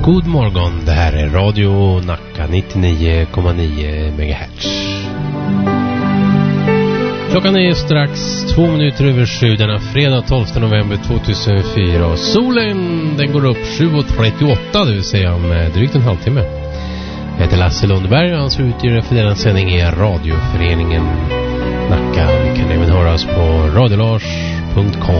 God morgon, det här är Radio Nacka 99,9 MHz. Klockan är strax 2 minuter över 7 denna fredag 12 november 2004 och solen den går upp 7.38, det vill säga om drygt en halvtimme. Jag heter Lasse Lundberg och ansvarig utgivare för denna sändning är Radioföreningen Nacka. Vi kan även höra oss på radiolars.com.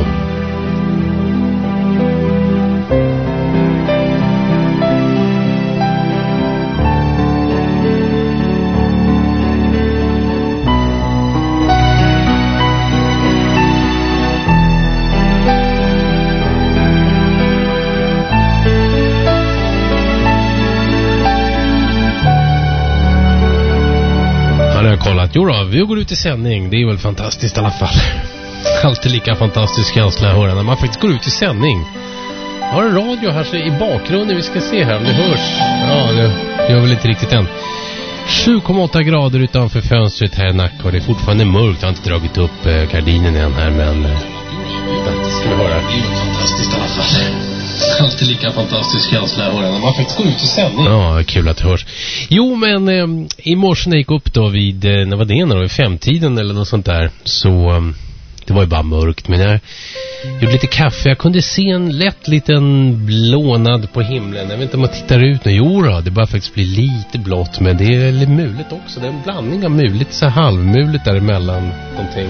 Jo då, vi går ut i sändning. Det är väl fantastiskt i alla fall. Alltid lika fantastisk känsla att höra när man faktiskt går ut i sändning. Jag har en radio här så i bakgrunden. Vi ska se här om det hörs. Ja, det gör väl inte riktigt än. 7,8 grader utanför fönstret här i Nacka. Och det är fortfarande mörkt. Jag har inte dragit upp gardinen än här. Men det ska vi höra. Det är väl fantastiskt i alla fall. Alltid lika fantastisk känsla att höra när man faktiskt går ut i sändning. Ja, kul att det hörs. Jo, men i morse när jag gick upp då vid, när var det då? I 5-tiden eller något sånt där. Så det var ju bara mörkt. Men jag gjorde lite kaffe. Jag kunde se en lätt liten blånad på himlen. Jag vet inte om man tittar ut nu. Jo då, det bara faktiskt blir lite blått. Men det är lite muligt också. Det är en blandning av muligt, så halvmuligt däremellan någonting.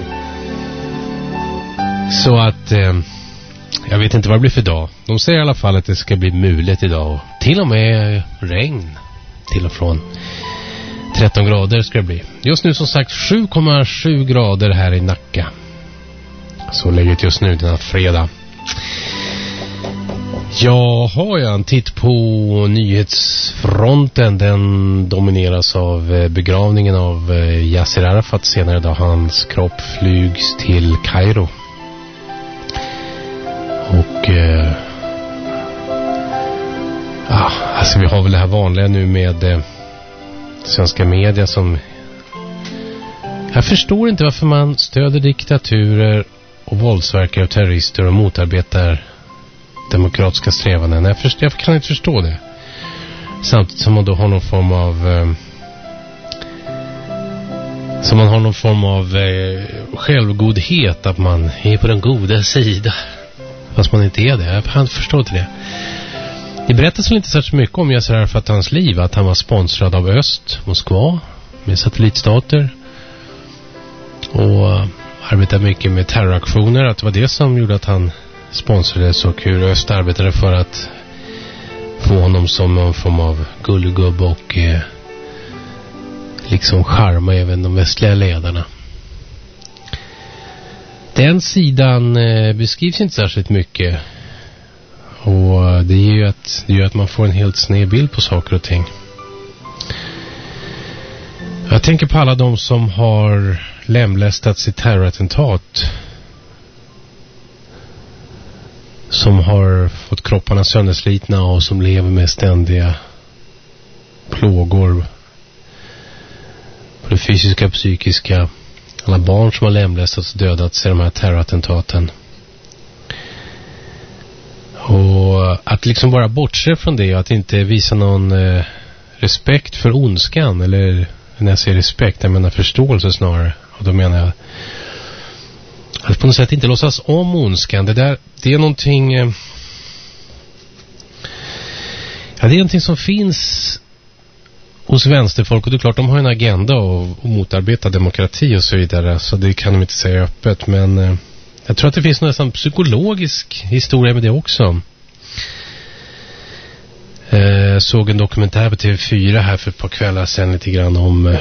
Så att... jag vet inte vad det blir för dag. De säger i alla fall att det ska bli mulet idag. Till och med regn. Till och från 13 grader ska det bli. Just nu som sagt 7,7 grader här i Nacka. Så läget just nu denna fredag. Jag har en titt på nyhetsfronten. Den domineras av begravningen av Yasser Arafat senare då hans kropp flygs till Kairo. Och alltså vi har väl det här vanliga nu med svenska media som... Jag förstår inte varför man stöder diktaturer och våldsverkare och terrorister och motarbetar demokratiska strävanden. Jag kan inte förstå det. Samtidigt som man då har någon form av självgodhet, att man är på den goda sidan. Fast man inte är det. Jag förstår inte det. Det berättas väl inte så mycket om Yasser Arafat hans liv. Att han var sponsrad av öst, Moskva, med satellitstater. Och arbetade mycket med terroraktioner. Att det var det som gjorde att han sponsrades. Och hur öst arbetade för att få honom som någon form av gullgubb. Och liksom charma även de västliga ledarna. Den sidan beskrivs inte särskilt mycket. Och det gör att man får en helt sned bild på saker och ting. Jag tänker på alla de som har lemlästats i terrorattentat. Som har fått kropparna sönderslitna och som lever med ständiga plågor. På det fysiska och psykiska. Alla barn som har lemlästats och dödats i de här terrorattentaten. Och att liksom bara bortse från det och att inte visa någon respekt för ondskan. Eller när jag säger respekt, jag menar förståelse snarare. Och då menar jag att på något sätt inte låtsas om ondskan. Det är någonting... det är någonting som finns... hos vänsterfolk, och det är klart de har en agenda och motarbeta demokrati och så vidare, så det kan de inte säga öppet, men jag tror att det finns nästan psykologisk historia med det också. Såg en dokumentär på TV4 här för ett par kvällar sedan lite grann om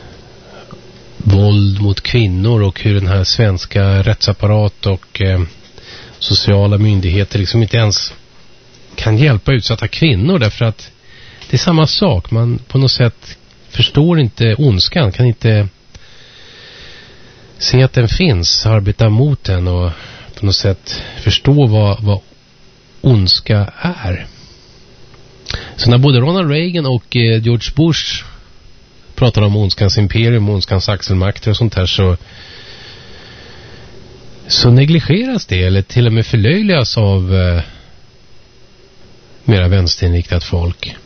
våld mot kvinnor och hur den här svenska rättsapparat och sociala myndigheter liksom inte ens kan hjälpa utsatta kvinnor, därför att det är samma sak. Man på något sätt förstår inte ondskan, kan inte se att den finns, arbeta mot den och på något sätt förstå vad ondska är. Så när både Ronald Reagan och George Bush pratar om ondskans imperium, ondskans axelmakter och sånt här, så negligeras det eller till och med förlöjligas av mera vänsterinriktat folk.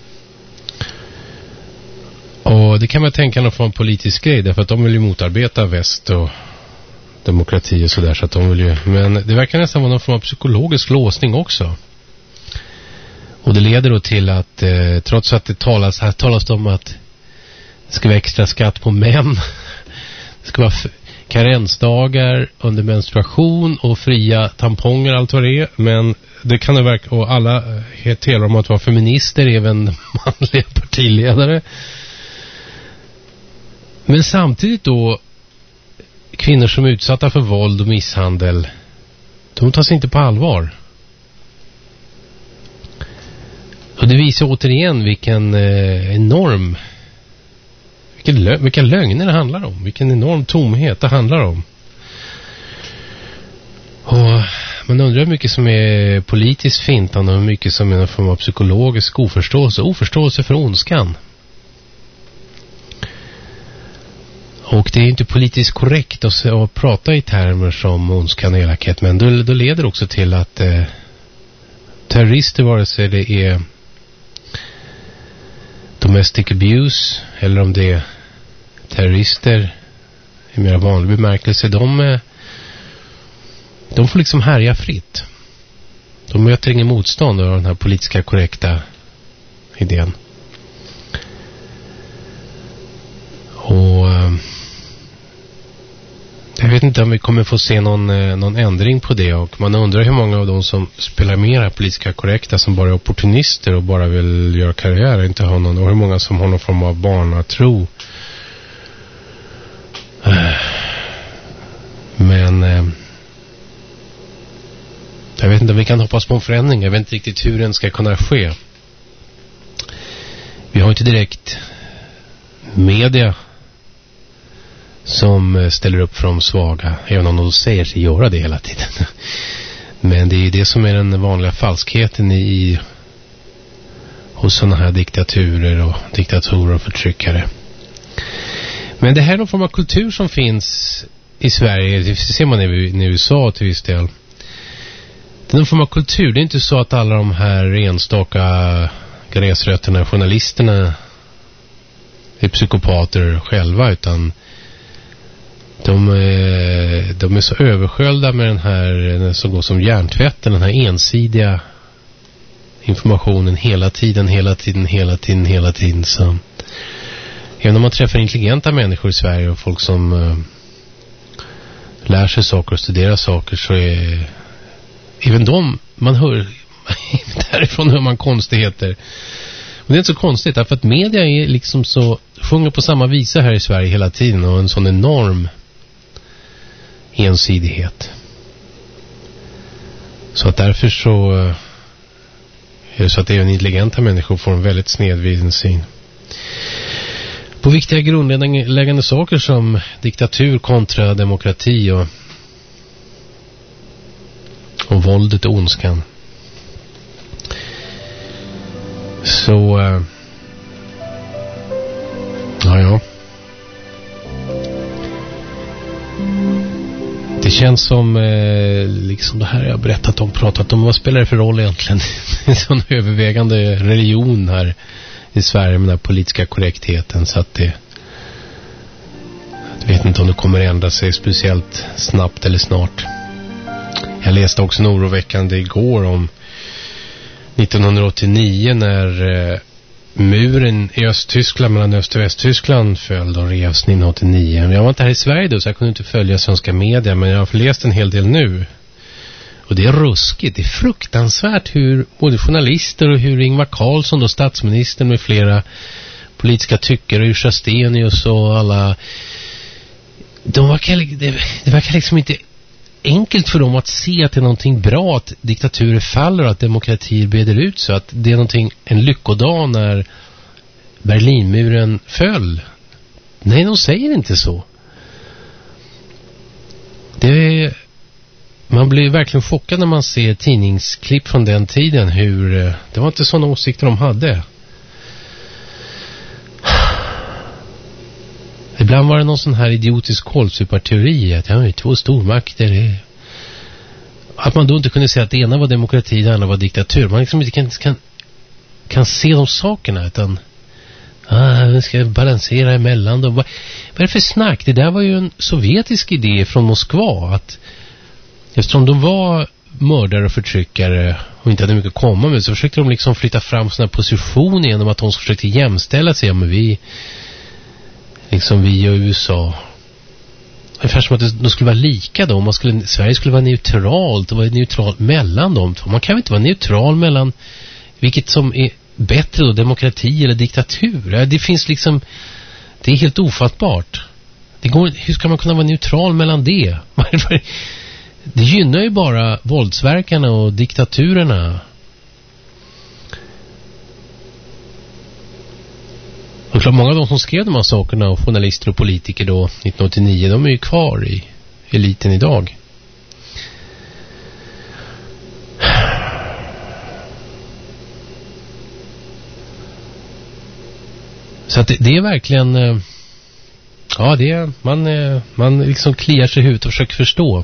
Och det kan man tänka någon form av politisk grej, därför att de vill ju motarbeta väst och demokrati och sådär, så att de vill ju, men det verkar nästan vara någon form av psykologisk låsning också. Och det leder då till att trots att det talas om att det ska vara extra skatt på män, det ska vara karensdagar under menstruation och fria tamponger, allt vad det är, men det kan det verka, och alla talar om att vara feminister, även manliga partiledare. Men samtidigt då, kvinnor som är utsatta för våld och misshandel, de tas inte på allvar. Och det visar återigen vilken enorm, vilka lögner det handlar om, vilken enorm tomhet det handlar om. Och man undrar hur mycket som är politiskt fintande och hur mycket som är någon form av psykologisk oförståelse för ondskan. Och det är inte politiskt korrekt att prata i termer som ondskan och elakhet, men då leder det också till att terrorister, vare sig det är domestic abuse eller om det är terrorister i mer vanlig bemärkelse, de får liksom härja fritt. De möter ingen motstånd av den här politiska korrekta idén. Och jag vet inte om vi kommer få se någon ändring på det, och man undrar hur många av de som spelar mer politiska korrekta som bara är opportunister och bara vill göra karriär, inte ha någon, och hur många som har någon form av barnatro. Men jag vet inte om vi kan hoppas på en förändring. Jag vet inte riktigt hur den ska kunna ske. Vi har inte direkt media som ställer upp för de svaga, även om de säger sig göra det hela tiden. Men det är det som är den vanliga falskheten hos sådana här diktaturer och förtryckare. Men det här är någon form av kultur som finns i Sverige. Det ser man i USA till viss del. Det är någon form av kultur. Det är inte så att alla de här enstaka gräsrötterna, journalisterna är psykopater själva, utan de är så översköljda med den här som går som hjärntvätten, den här ensidiga informationen hela tiden. Så även om man träffar intelligenta människor i Sverige och folk som lär sig saker och studerar saker, så är även de, man hör därifrån hör man konstigheter. Och det är inte så konstigt, därför att media är liksom så, sjunger på samma visa här i Sverige hela tiden, och en sån enorm ensidighet. Så att därför så är det så att även intelligenta människor får en väldigt snedvriden syn på viktiga grundläggande saker som diktatur kontra demokrati och våldet och ondskan. Så ja. Det känns som liksom det här jag har pratat om, vad spelar det för roll egentligen? Det är en sån övervägande religion här i Sverige med den här politiska korrektheten, så att jag vet inte om det kommer ändra sig speciellt snabbt eller snart. Jag läste också en oroväckande igår om 1989 när muren i Östtyskland mellan Öst- och Västtyskland föll och revs 1989. Jag var inte här i Sverige då, så jag kunde inte följa svenska media, men jag har läst en hel del nu. Och det är ruskigt, det är fruktansvärt hur både journalister och hur Ingvar Carlsson och statsministern med flera politiska tyckare, hur Stenius och alla, det verkar liksom inte enkelt för dem att se att det är någonting bra att diktaturer faller och att demokratier breder ut, så att det är en lyckodag när Berlinmuren föll. Nej, de säger inte så. Man blir verkligen chockad när man ser tidningsklipp från den tiden, hur det var inte sådana åsikter de hade. Ibland var det någon sån här idiotisk kolsuparteori att jag har ju två stormakter. att man då inte kunde säga att det ena var demokrati, det andra var diktatur. Man liksom inte kan se de sakerna, utan vi ska balansera emellan dem. Vad är det för snack? Det där var ju en sovjetisk idé från Moskva, att eftersom de var mördare och förtryckare och inte hade mycket att komma med, så försökte de liksom flytta fram sina positioner genom att de försökte jämställa sig med vi och USA. Ungefär som att de skulle vara lika då. Sverige skulle vara neutralt och vara neutralt mellan dem två. Man kan väl inte vara neutral mellan vilket som är bättre då, demokrati eller diktatur. Det finns liksom, det är helt ofattbart. Hur ska man kunna vara neutral mellan det? Det gynnar ju bara våldsverkarna och diktaturerna. Och klart, många av de som skrev de här sakerna, och journalister och politiker då 1989, de är ju kvar i eliten idag. Så att det är verkligen, ja, det är, man liksom kliar sig i huvudet och försöker förstå.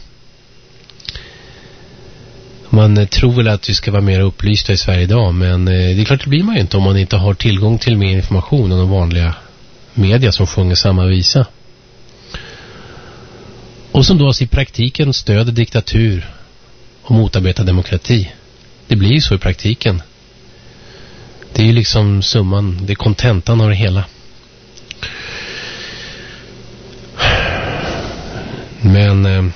Man tror väl att vi ska vara mer upplysta i Sverige idag, men det är klart, det blir man ju inte om man inte har tillgång till mer information än de vanliga media som sjunger samma visa. Och som då i praktiken stöder diktatur och motarbetar demokrati. Det blir ju så i praktiken. Det är ju liksom summan, det är kontentan av det hela. Men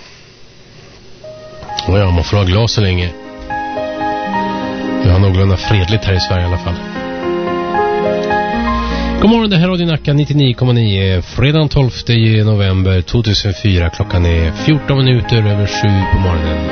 ja, man får ha glas så länge. Vi har någorlunda fredligt här i Sverige i alla fall. God morgon, det här är Radio Nacka 99,9. Fredag den 12 november 2004. Klockan är 14 minuter över 7 på morgonen.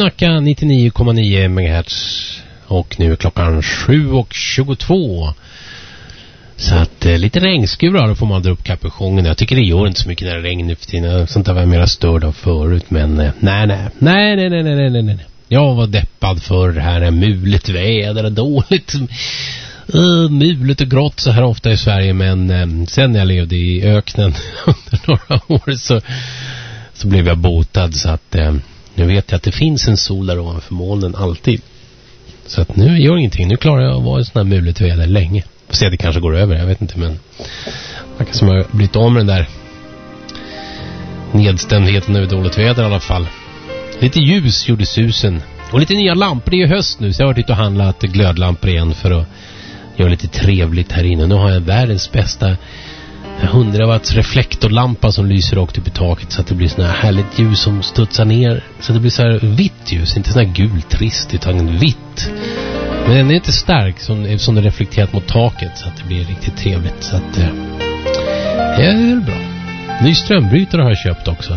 Nacka 99,9 MHz. Och nu är klockan 7:22. Så att lite regnskurar, då får man dra upp kapuschongen. Jag tycker det gör inte så mycket när det regnar nu för tiden. Sånt där var jag mera störd av förut. Men nej. Jag var deppad för det här mulet väder och dåligt. Mulet och grått så här ofta i Sverige. Men sen när jag levde i öknen under några år så blev jag botad. Så att nu vet jag att det finns en sol där ovanför molnen alltid. Så att nu gör ingenting. Nu klarar jag att vara i sån här mulet väder länge. Får se, det kanske går över, jag vet inte. Men det som jag har blivit av med den där nedstämdheten över dåligt väder i alla fall. Lite ljus gjorde susen. Och lite nya lampor, det är ju höst nu. Så jag har varit ute och handlat glödlampor igen för att göra lite trevligt här inne. Nu har jag världens bästa 100 watts reflektorlampa som lyser rakt upp i taket. Så att det blir sån här härligt ljus som studsar ner. Så att det blir så här vitt ljus, inte sån här gult trist utan vitt. Men den är inte stark som det reflekterat mot taket. Så att det blir riktigt trevligt. Så att det är väl bra. Ny strömbrytare har jag köpt också.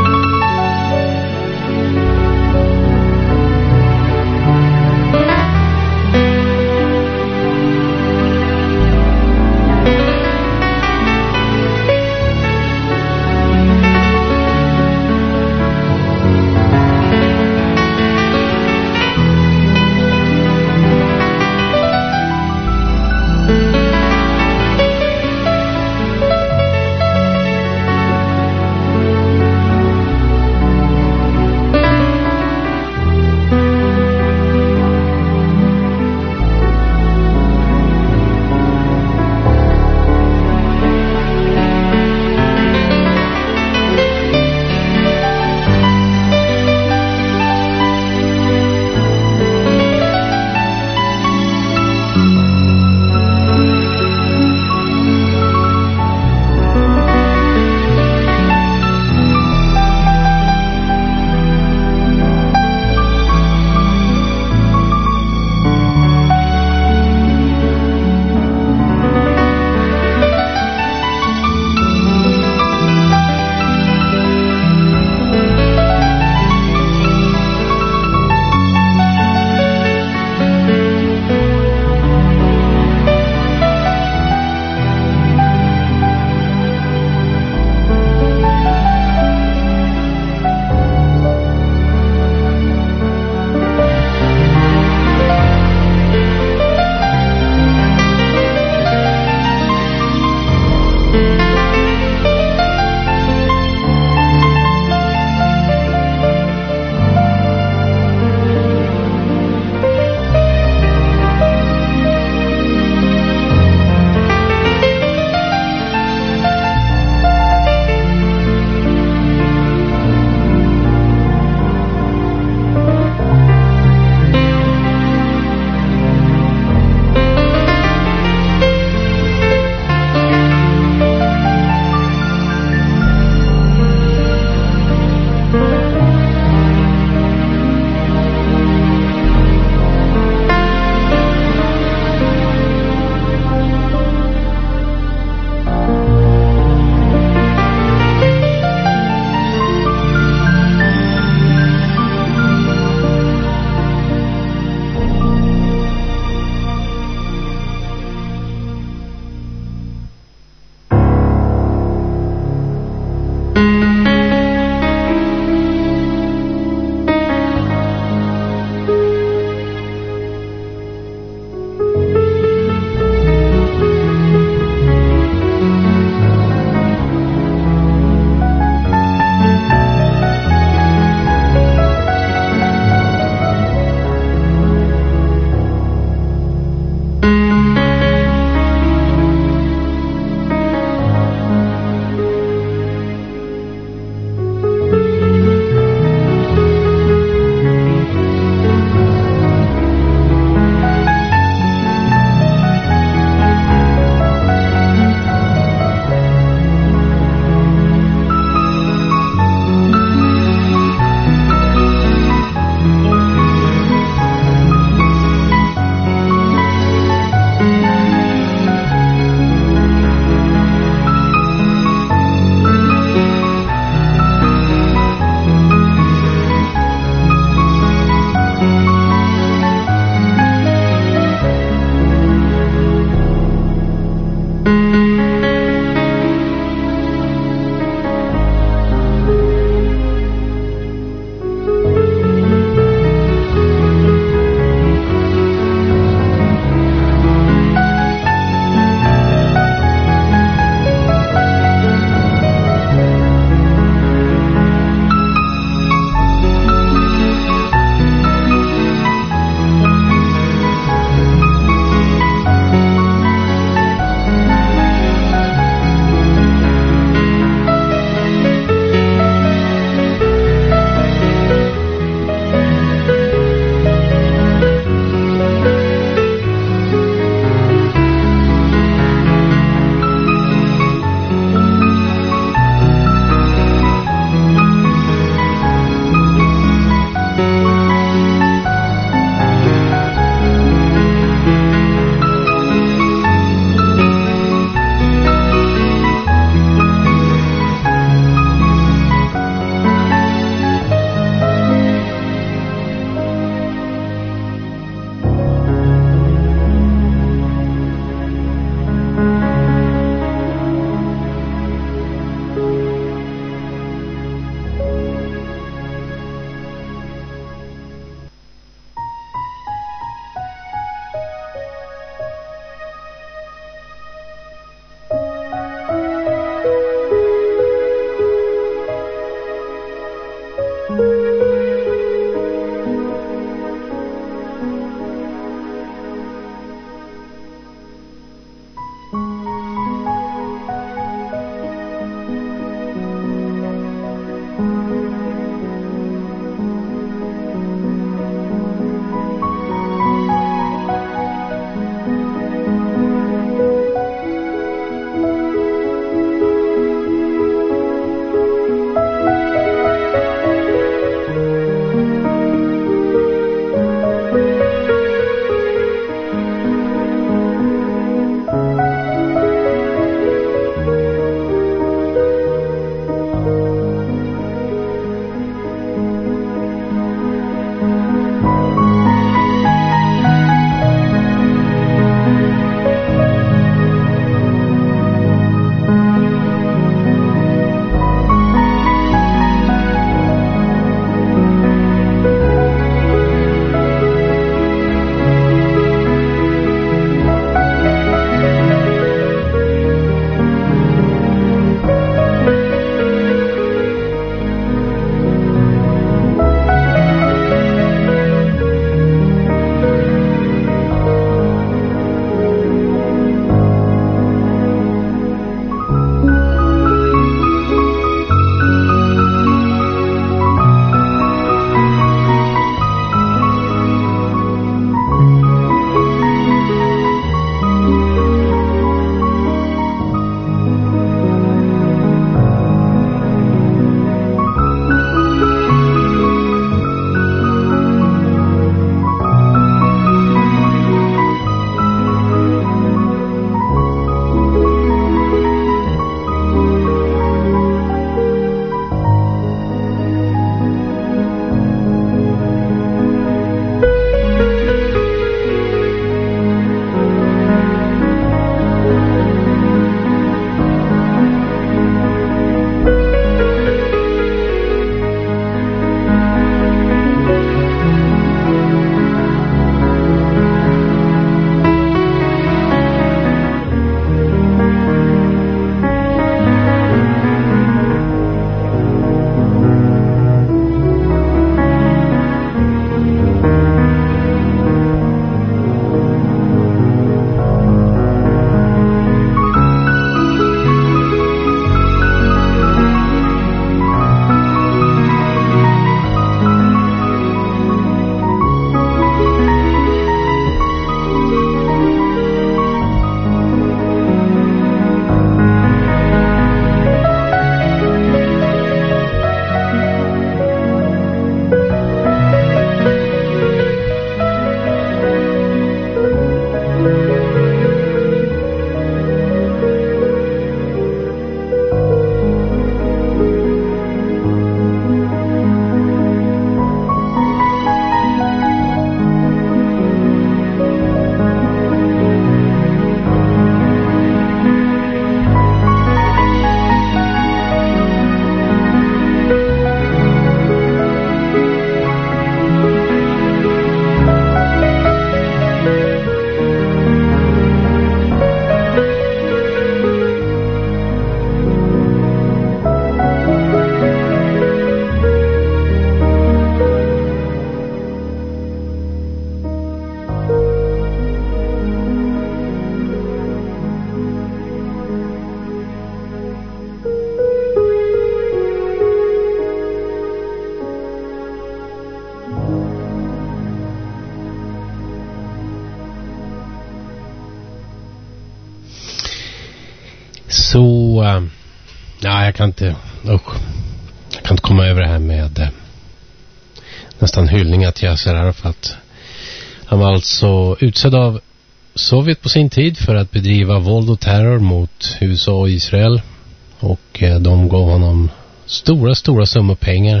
Så jag kan inte komma över det här med nästan hyllningar till Yasser Arafat. Han var alltså utsedd av Sovjet på sin tid för att bedriva våld och terror mot USA och Israel, och de gav honom stora summor pengar.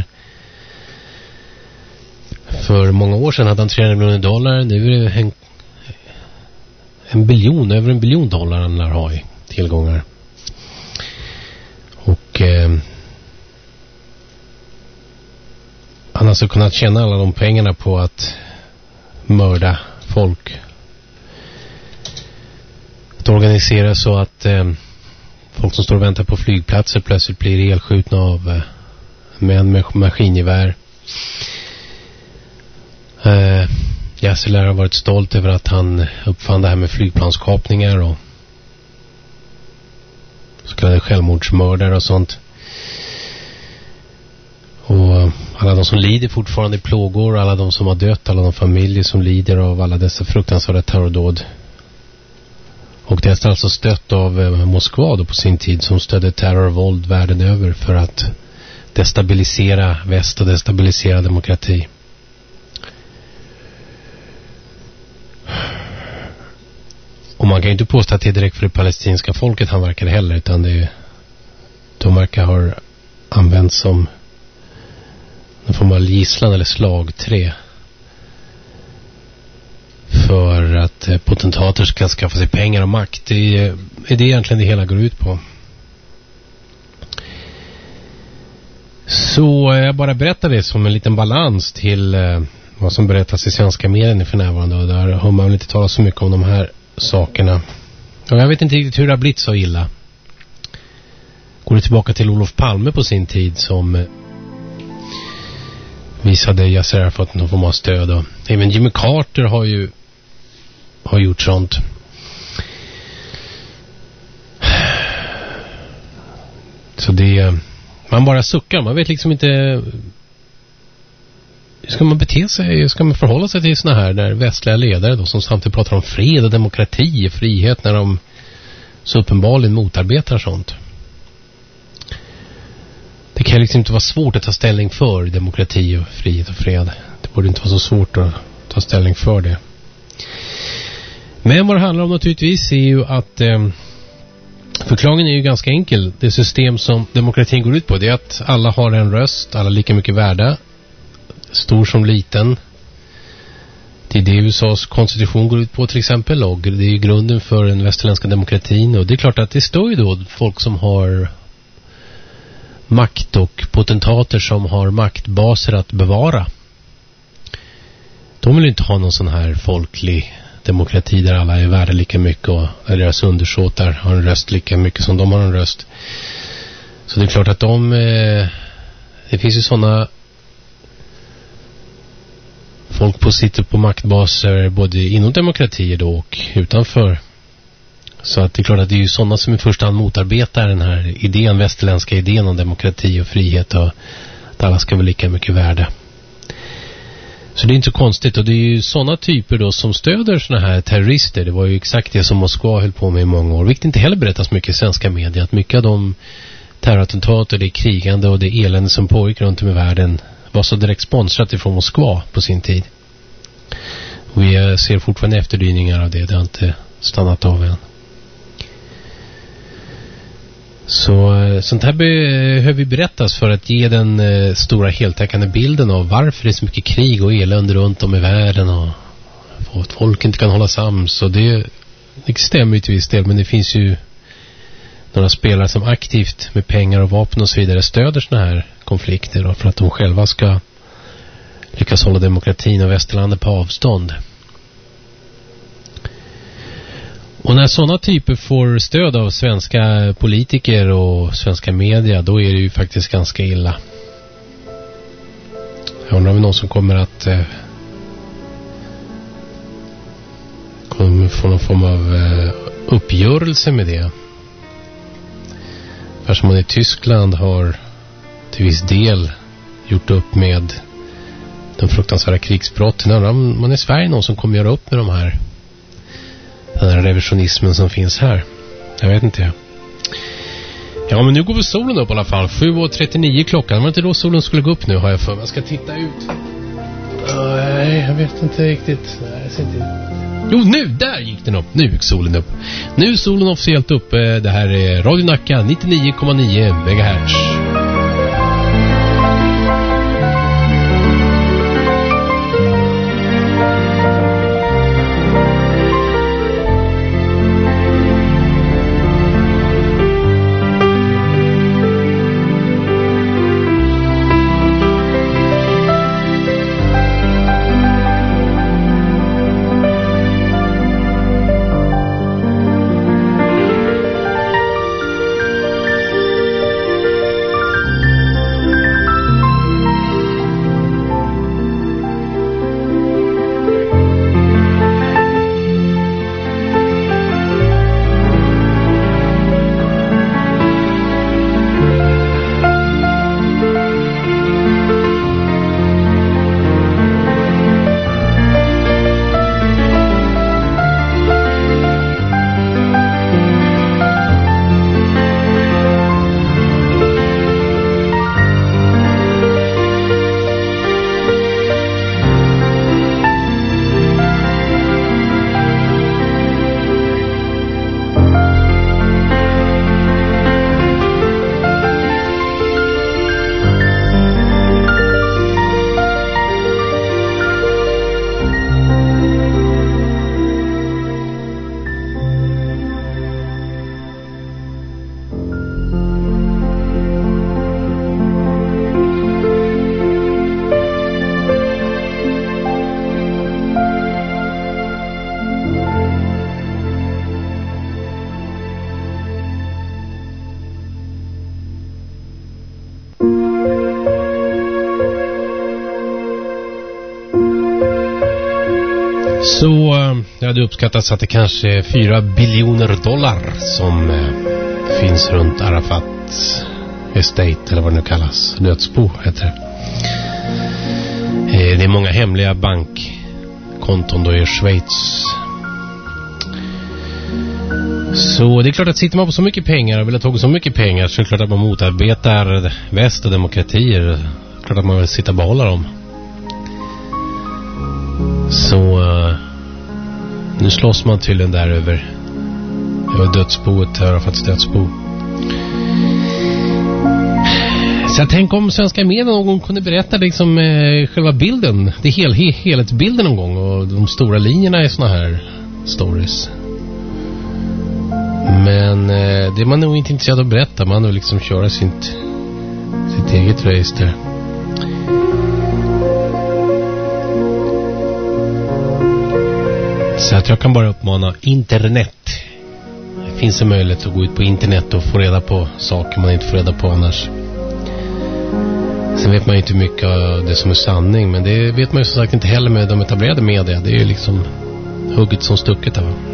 För många år sedan hade han $300 miljoner. Nu är det över $1 biljon han lär ha i tillgångar. Och han har alltså kunnat tjäna alla de pengarna på att mörda folk. Att organisera så att folk som står och väntar på flygplatser plötsligt blir elskjutna av män med maskingevär. Yasser lär ha varit stolt över att han uppfann det här med flygplanskapningar och så kallade självmordsmördare och sånt. Och alla de som lider fortfarande i plågor, alla de som har dött, alla de familjer som lider av alla dessa fruktansvärda terrordåd. Och det är alltså stött av Moskva då på sin tid, som stödde terror och våld världen över för att destabilisera väst och destabilisera demokrati. Och man kan ju inte påstå att det är direkt för det palestinska folket han verkar heller, utan de verkar ha använts som en form av gisslan eller slagträ för att potentater ska skaffa sig pengar och makt. Det är det egentligen det hela går ut på. Så jag bara berättar det som en liten balans till vad som berättas i svenska medierna för närvarande, och där har man väl inte talat så mycket om de här sakerna. Och jag vet inte riktigt hur det har blivit så illa. Går det tillbaka till Olof Palme på sin tid som visade Yasser Arafat någon form av stöd, och även Jimmy Carter har gjort sånt. Så man bara suckar, man vet liksom inte hur ska man bete sig, hur ska man förhålla sig till såna här där västliga ledare då, som samtidigt pratar om fred och demokrati och frihet, när de så uppenbarligen motarbetar sånt. Det kan liksom inte vara svårt att ta ställning för demokrati och frihet och fred. Det borde inte vara så svårt att ta ställning för det. Men vad det handlar om naturligtvis är ju att förklaringen är ju ganska enkel. Det system som demokratin går ut på, det är att alla har en röst, alla lika mycket värda, stor som liten. Det är det USAs konstitution går ut på till exempel, och det är ju grunden för den västerländska demokratin. Och det är klart att det står ju då folk som har makt och potentater som har maktbaser att bevara. De vill inte ha någon sån här folklig demokrati där alla är värda lika mycket och deras undersåtar har en röst lika mycket som de har en röst. Så det är klart att det finns ju såna folk sitter på maktbaser både inom demokratier då och utanför. Så att det är klart att det är ju sådana som i första hand motarbetar den här idén, västerländska idén om demokrati och frihet, och att alla ska vara lika mycket värda. Så det är inte så konstigt, och det är ju sådana typer då som stöder såna här terrorister. Det var ju exakt det som Moskva höll på med i många år. Vilket inte heller berättas mycket i svenska medier, att mycket av de terrorattentat och det krigande och det elände som pågick runt om i världen var så direkt sponsrat ifrån Moskva på sin tid. Och vi ser fortfarande efterdyningar av det. Det har inte stannat av än. Så sånt här behöver berättas för att ge den stora heltäckande bilden av varför det är så mycket krig och elände runt om i världen, och att folk inte kan hålla sams. Och det stämmer ju till viss del, men det finns ju några spelare som aktivt med pengar och vapen och så vidare stöder såna här konflikter då, för att de själva ska lyckas hålla demokratin och västerlandet på avstånd. Och när sådana typer får stöd av svenska politiker och svenska media, då är det ju faktiskt ganska illa. Jag undrar om någon som kommer att kommer få någon form av uppgörelse med det. För som man i Tyskland har till viss del gjort upp med de fruktansvärda krigsbrotten. Jag undrar om man i Sverige någon som kommer göra upp med den här revisionismen som finns här. Jag vet inte. Ja, men nu går väl solen upp i alla fall. 7:39 klockan. Var inte då solen skulle gå upp nu, har jag för mig. Jag ska titta ut. Nej, jag vet inte riktigt. Nej, jag ser inte. Jo, nu! Där gick den upp. Nu gick solen upp. Nu är solen officiellt upp. Det här är Radio Nacka 99,9 MHz. Så jag hade uppskattat att det kanske är 4 biljoner dollar som finns runt Arafat Estate, eller vad det nu kallas. Dödsbo heter det. Det är många hemliga bankkonton då i Schweiz. Så det är klart att sitter man på så mycket pengar och vill ha tagit så mycket pengar, så är det klart att man motarbetar väst och demokratier. Det är klart att man vill sitta och behålla dem. Så nu slåss man tydligen där över dödsboet, Arafats dödsbo. Så jag tänker om svenska medier någon gång kunde berätta liksom själva bilden, det helhetsbilden någon gång, och de stora linjerna i såna här stories. Men det är man nog inte intresserad av att berätta. Man vill liksom köra sitt eget race där. Så att jag kan bara uppmana internet. Det finns en möjlighet att gå ut på internet och få reda på saker man inte får reda på annars. Sen vet man ju inte mycket av det som är sanning, men det vet man ju som sagt inte heller med de etablerade media. Det är ju liksom hugget som stucket där, va?